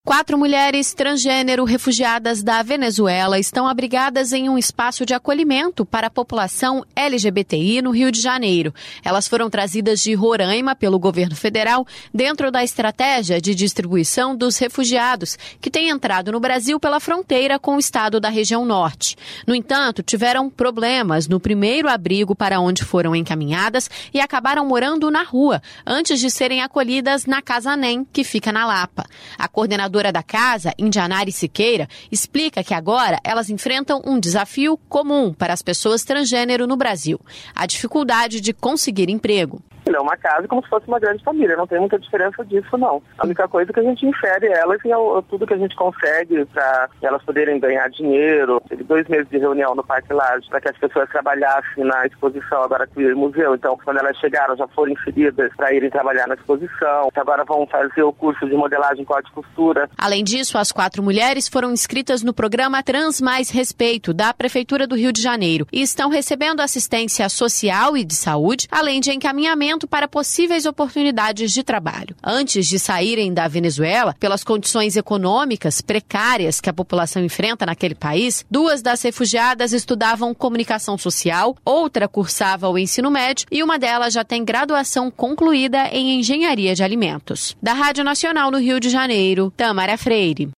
4 mulheres transgênero refugiadas da Venezuela estão abrigadas em um espaço de acolhimento para a população LGBTI no Rio de Janeiro. Elas foram trazidas de Roraima pelo governo federal dentro da estratégia de distribuição dos refugiados que têm entrado no Brasil pela fronteira com o estado da região norte. No entanto, tiveram problemas no primeiro abrigo para onde foram encaminhadas e acabaram morando na rua antes de serem acolhidas na Casa NEM, que fica na Lapa. A coordenadora da casa, Indianari Siqueira, explica que agora elas enfrentam um desafio comum para as pessoas transgênero no Brasil: a dificuldade de conseguir emprego. É uma casa como se fosse uma grande família, não tem muita diferença disso, não. A única coisa é que a gente infere elas e tudo que a gente consegue para elas poderem ganhar dinheiro. Teve 2 meses de reunião no Parque Lage para que as pessoas trabalhassem na exposição agora aqui no museu. Então, quando elas chegaram, já foram inseridas para irem trabalhar na exposição. Agora vão fazer o curso de modelagem, corte e costura. Além disso, as 4 mulheres foram inscritas no programa Trans Mais Respeito, da Prefeitura do Rio de Janeiro, e estão recebendo assistência social e de saúde, além de encaminhamento para possíveis oportunidades de trabalho. Antes de saírem da Venezuela, pelas condições econômicas precárias que a população enfrenta naquele país, 2 das refugiadas estudavam comunicação social, outra cursava o ensino médio e uma delas já tem graduação concluída em engenharia de alimentos. Da Rádio Nacional no Rio de Janeiro, Tamara Freire.